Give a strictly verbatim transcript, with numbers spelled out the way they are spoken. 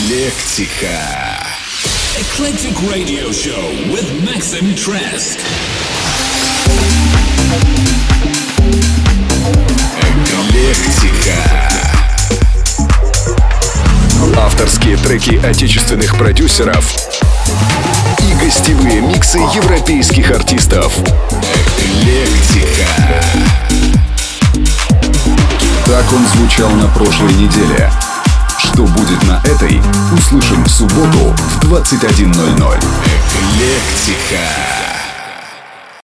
Эклектика. Eclectic Radio Show with Maxim Trask. Эклектика. Авторские треки отечественных продюсеров и гостевые миксы европейских артистов. Эклектика. Так он звучал на прошлой неделе. Что будет на этой, услышим в субботу в двадцать один ноль ноль. Эклектика.